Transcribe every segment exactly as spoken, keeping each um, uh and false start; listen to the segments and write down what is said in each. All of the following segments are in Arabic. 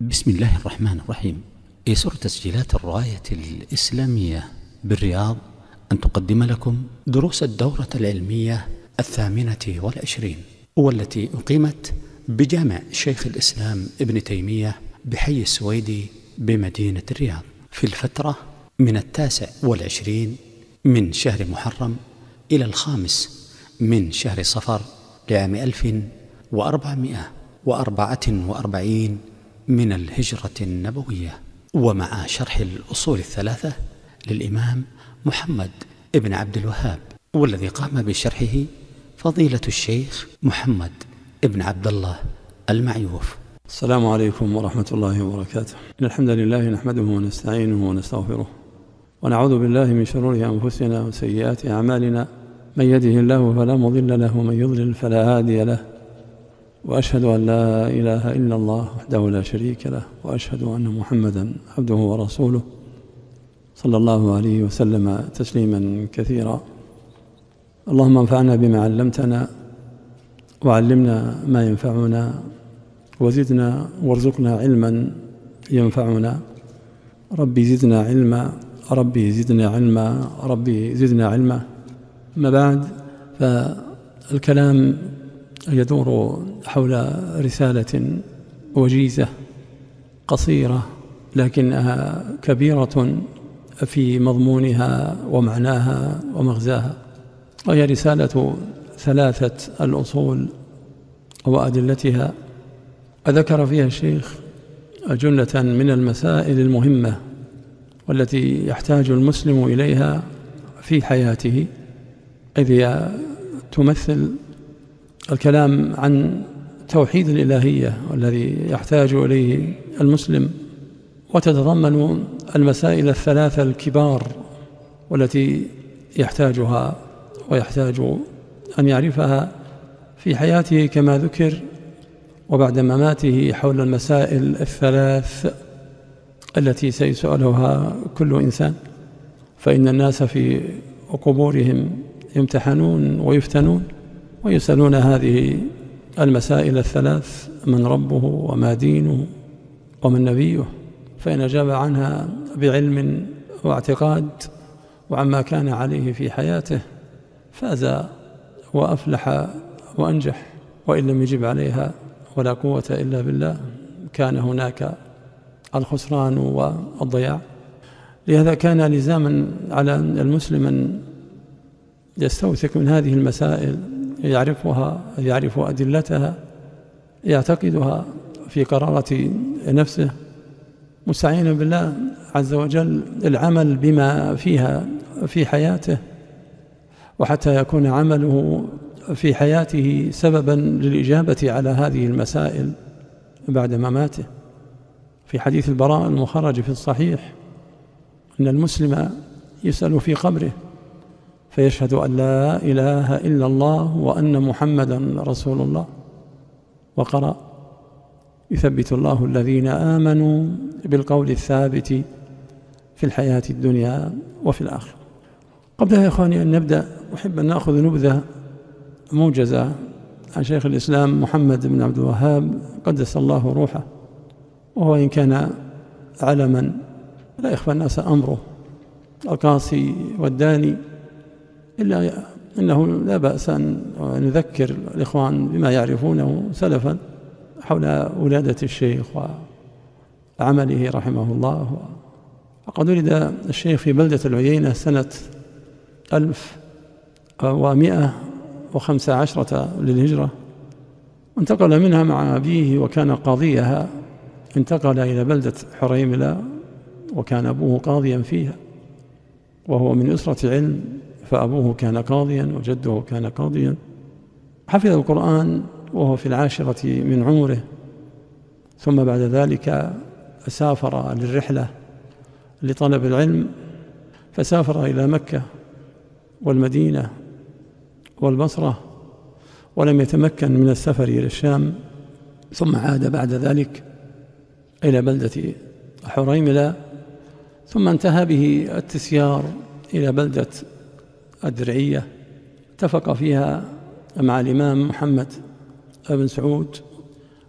بسم الله الرحمن الرحيم. يسر تسجيلات الراية الإسلامية بالرياض أن تقدم لكم دروس الدورة العلمية الثامنة والعشرين، والتي أقيمت بجامع شيخ الإسلام ابن تيمية بحي السويدي بمدينة الرياض في الفترة من التاسع والعشرين من شهر محرم إلى الخامس من شهر صفر لعام ألف وأربعمائة وأربعة وأربعين من الهجرة النبوية، ومع شرح الأصول الثلاثة للإمام محمد ابن عبد الوهاب، والذي قام بشرحه فضيلة الشيخ محمد ابن عبد الله المعيوف. السلام عليكم ورحمة الله وبركاته. إن الحمد لله نحمده ونستعينه ونستغفره، ونعوذ بالله من شرور أنفسنا وسيئات أعمالنا، من يهده الله فلا مضل له ومن يضلل فلا هادي له، وأشهد أن لا إله إلا الله وحده لا شريك له، وأشهد أن محمدا عبده ورسوله صلى الله عليه وسلم تسليما كثيرا. اللهم انفعنا بما علمتنا وعلمنا ما ينفعنا وزدنا وارزقنا علما ينفعنا. ربي زدنا علما، ربي زدنا علما، ربي زدنا علما. ما بعد، فالكلام يدور حول رسالة وجيزة قصيرة لكنها كبيرة في مضمونها ومعناها ومغزاها، وهي رسالة ثلاثة الأصول وأدلتها. ذكر فيها الشيخ جملة من المسائل المهمة والتي يحتاج المسلم إليها في حياته، إذ تمثل الكلام عن توحيد الإلهية والذي يحتاج إليه المسلم، وتتضمن المسائل الثلاثة الكبار والتي يحتاجها ويحتاج أن يعرفها في حياته كما ذكر، وبعد مماته حول المسائل الثلاث التي سيسألها كل إنسان، فإن الناس في قبورهم يمتحنون ويفتنون ويسألون هذه المسائل الثلاث: من ربه وما دينه ومن نبيه؟ فإن أجاب عنها بعلم واعتقاد وعما كان عليه في حياته فاز وأفلح وأنجح، وإن لم يجب عليها ولا قوة إلا بالله كان هناك الخسران والضياع. لهذا كان لزاما على المسلم أن يستوثق من هذه المسائل، يعرفها، يعرف أدلتها، يعتقدها في قرارة نفسه، مستعينا بالله عز وجل العمل بما فيها في حياته، وحتى يكون عمله في حياته سببا للإجابة على هذه المسائل بعد مماته. في حديث البراء المخرج في الصحيح أن المسلم يسأل في قبره فيشهد أن لا إله إلا الله وأن محمدا رسول الله، وقرأ: يثبت الله الذين آمنوا بالقول الثابت في الحياة الدنيا وفي الآخرة. قبل يا إخواني أن نبدأ، أحب أن نأخذ نبذة موجزة عن شيخ الإسلام محمد بن عبد الوهاب قدس الله روحه، وهو إن كان علما لا يخفى الناس أمره القاسي والداني، إلا أنه لا بأس أن نذكر الإخوان بما يعرفونه سلفا حول ولادة الشيخ وعمله رحمه الله. وقد ولد الشيخ في بلدة العيينة سنة ألف ومائة وخمسة عشرة للهجرة، وانتقل منها مع أبيه وكان قاضيها، انتقل إلى بلدة حريملة وكان أبوه قاضيا فيها، وهو من أسرة علم، فأبوه كان قاضيا وجده كان قاضيا. حفظ القرآن وهو في العاشرة من عمره، ثم بعد ذلك سافر للرحلة لطلب العلم، فسافر إلى مكة والمدينة والبصرة، ولم يتمكن من السفر إلى الشام، ثم عاد بعد ذلك إلى بلدة حريملة، ثم انتهى به التسيار إلى بلدة الدرعية، اتفق فيها مع الإمام محمد بن سعود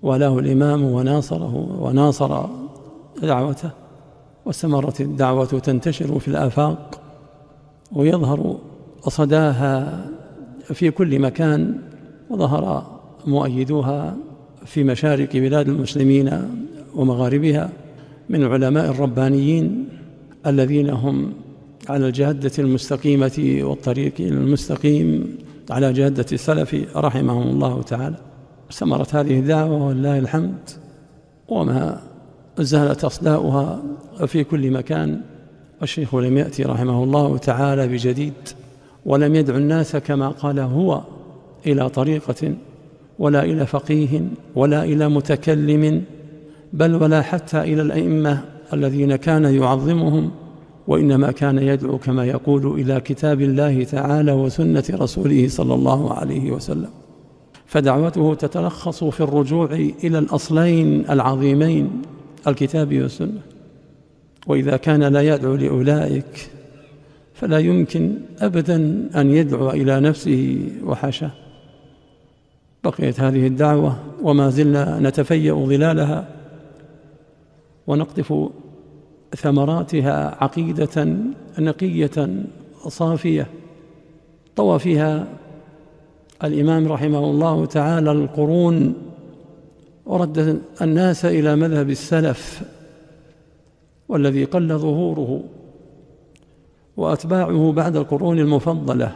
وله الإمام وناصره وناصر دعوته، واستمرت الدعوة تنتشر في الآفاق ويظهر صداها في كل مكان، وظهر مؤيدوها في مشارق بلاد المسلمين ومغاربها من علماء الربانيين الذين هم على الجادة المستقيمة والطريق المستقيم على جادة السلف رحمهم الله تعالى. استمرت هذه الدعوة ولله الحمد، وما زالت أصداؤها في كل مكان. الشيخ لم يأتي رحمه الله تعالى بجديد، ولم يدعو الناس كما قال هو إلى طريقة ولا إلى فقيه ولا إلى متكلم، بل ولا حتى إلى الأئمة الذين كان يعظمهم، وإنما كان يدعو كما يقول إلى كتاب الله تعالى وسنة رسوله صلى الله عليه وسلم. فدعوته تتلخص في الرجوع إلى الأصلين العظيمين الكتاب والسنة، وإذا كان لا يدعو لأولئك فلا يمكن أبدا أن يدعو إلى نفسه وحاشاه. بقيت هذه الدعوة وما زلنا نتفيأ ظلالها ونقطف ثمراتها عقيدة نقية صافية. طوى فيها الإمام رحمه الله تعالى القرون، ورد الناس إلى مذهب السلف والذي قل ظهوره، وأتباعه بعد القرون المفضلة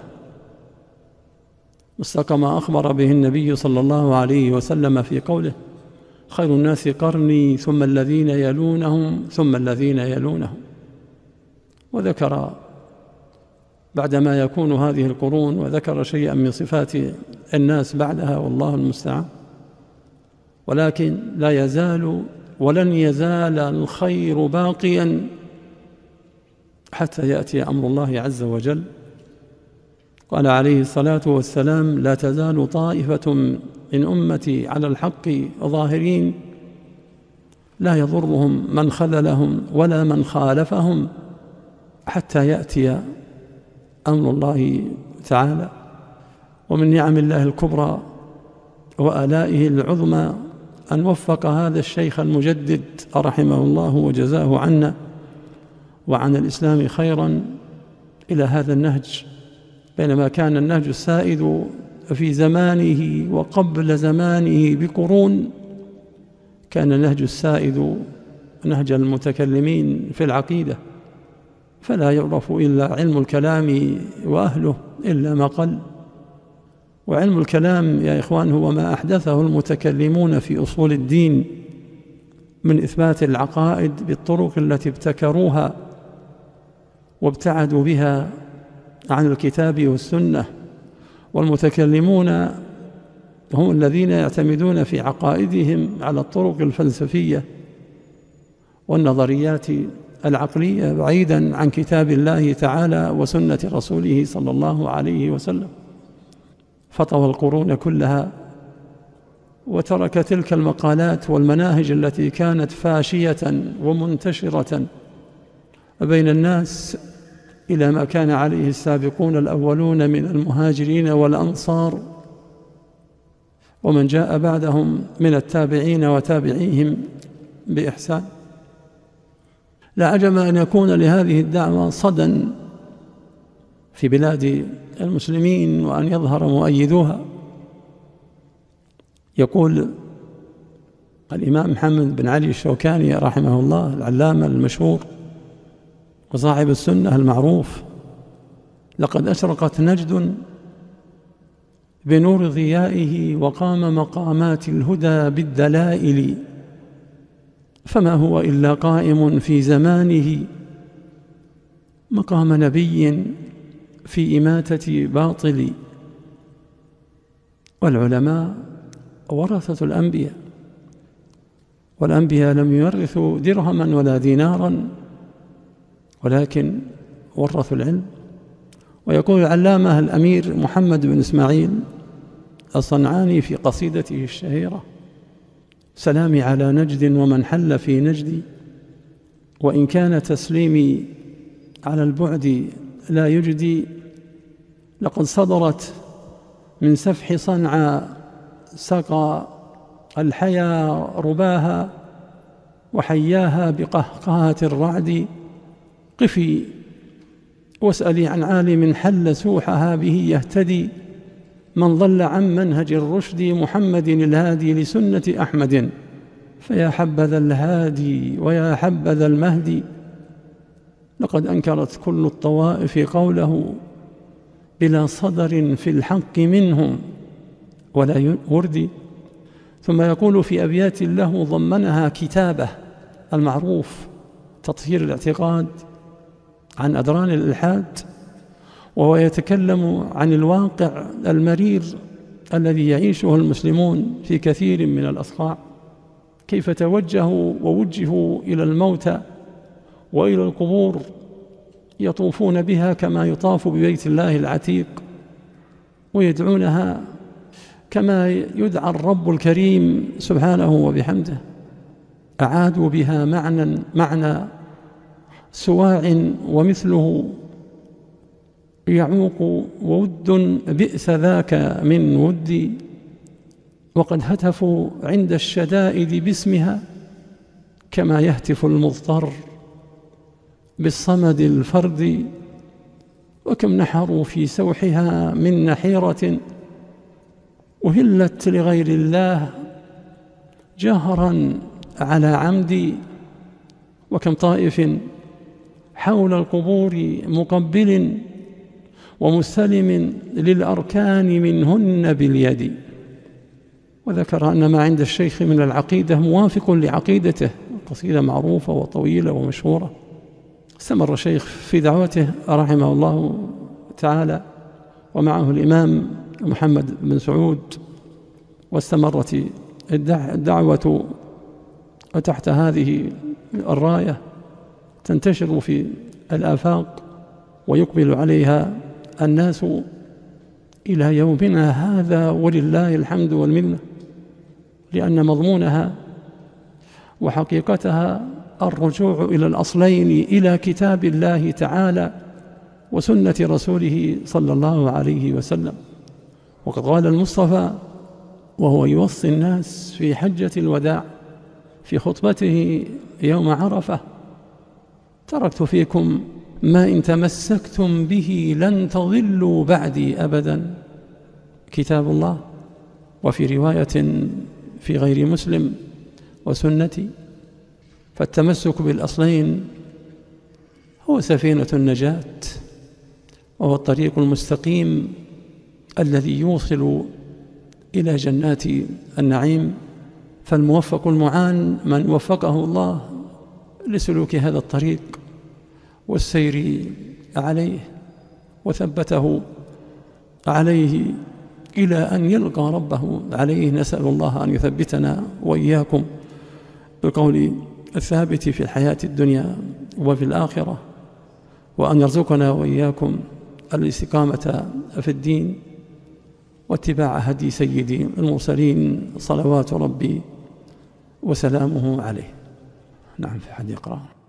مصداق ما أخبر به النبي صلى الله عليه وسلم في قوله: خير الناس قرني ثم الذين يلونهم ثم الذين يلونهم. وذكر بعدما يكون هذه القرون، وذكر شيئا من صفات الناس بعدها والله المستعان. ولكن لا يزال ولن يزال الخير باقيا حتى يأتي أمر الله عز وجل. قال عليه الصلاة والسلام: لا تزال طائفة من أمتي على الحق ظاهرين لا يضرهم من خذلهم ولا من خالفهم حتى يأتي أمر الله تعالى. ومن نعم الله الكبرى وآلائه العظمى أن وفق هذا الشيخ المجدد رحمه الله وجزاه عنا وعن الإسلام خيرا إلى هذا النهج، بينما كان النهج السائد في زمانه وقبل زمانه بقرون كان النهج السائد نهج المتكلمين في العقيدة، فلا يعرف إلا علم الكلام وأهله إلا ما قل. وعلم الكلام يا إخوان هو ما أحدثه المتكلمون في أصول الدين من إثبات العقائد بالطرق التي ابتكروها وابتعدوا بها عن الكتاب والسنة. والمتكلمون هم الذين يعتمدون في عقائدهم على الطرق الفلسفية والنظريات العقلية بعيدا عن كتاب الله تعالى وسنة رسوله صلى الله عليه وسلم. فطوى القرون كلها وترك تلك المقالات والمناهج التي كانت فاشية ومنتشرة بين الناس إلى ما كان عليه السابقون الأولون من المهاجرين والأنصار ومن جاء بعدهم من التابعين وتابعيهم بإحسان. لا عجب أن يكون لهذه الدعوة صدى في بلاد المسلمين وأن يظهر مؤيدوها. يقول الإمام محمد بن علي الشوكاني رحمه الله العلامة المشهور وصاحب السنة المعروف: لقد أشرقت نجد بنور ضيائه وقام مقامات الهدى بالدلائل، فما هو إلا قائم في زمانه مقام نبي في إماتة باطل. والعلماء ورثة الأنبياء، والأنبياء لم يورثوا درهما ولا دينارا ولكن ورثوا العلم. ويقول العلامة الأمير محمد بن إسماعيل الصنعاني في قصيدته الشهيرة: سلامي على نجد ومن حل في نجدي، وإن كان تسليمي على البعد لا يجدي، لقد صدرت من سفح صنعاء سقى الحيا رباها وحياها بقهقهة الرعد. قفي واسألي عن عالم حل سوحها به يهتدي، من ضل عن منهج الرشد محمد الهادي لسنة أحمد. فيا حبذا الهادي ويا حبذا المهدي، لقد أنكرت كل الطوائف قوله بلا صدر في الحق منهم ولا وردي. ثم يقول في أبيات له ضمنها كتابه المعروف تطهير الاعتقاد عن أدران الإلحاد، وهو يتكلم عن الواقع المرير الذي يعيشه المسلمون في كثير من الأصقاع، كيف توجهوا ووجهوا إلى الموتى وإلى القبور، يطوفون بها كما يطاف ببيت الله العتيق، ويدعونها كما يدعى الرب الكريم سبحانه وبحمده. أعادوا بها معنى معنى سواع ومثله يعوق وود بئس ذاك من ودي. وقد هتفوا عند الشدائد باسمها كما يهتف المضطر بالصمد الفرد. وكم نحروا في سوحها من نحيرة أهلت لغير الله جهرا على عمد. وكم طائف حول القبور مقبل ومستلم للأركان منهن باليد. وذكر أن ما عند الشيخ من العقيدة موافق لعقيدته، قصيدة معروفة وطويلة ومشهورة. استمر الشيخ في دعوته رحمه الله تعالى، ومعه الإمام محمد بن سعود، واستمرت الدعوة وتحت هذه الراية تنتشر في الآفاق ويقبل عليها الناس إلى يومنا هذا، ولله الحمد والمنة، لأن مضمونها وحقيقتها الرجوع إلى الأصلين، إلى كتاب الله تعالى وسنة رسوله صلى الله عليه وسلم. وقد قال المصطفى وهو يوصي الناس في حجة الوداع في خطبته يوم عرفة: تركت فيكم ما إن تمسكتم به لن تضلوا بعدي أبدا، كتاب الله. وفي رواية في غير مسلم: وسنتي. فالتمسك بالأصلين هو سفينة النجاة، وهو الطريق المستقيم الذي يوصل إلى جنات النعيم. فالموفق المعان من وفقه الله لسلوك هذا الطريق والسير عليه وثبته عليه إلى أن يلقى ربه عليه. نسأل الله أن يثبتنا وإياكم بالقول الثابت في الحياة الدنيا وفي الآخرة، وأن يرزقنا وإياكم الاستقامة في الدين واتباع هدي سيدي المرسلين صلوات ربي وسلامه عليه. نعم، في حد يقرأ.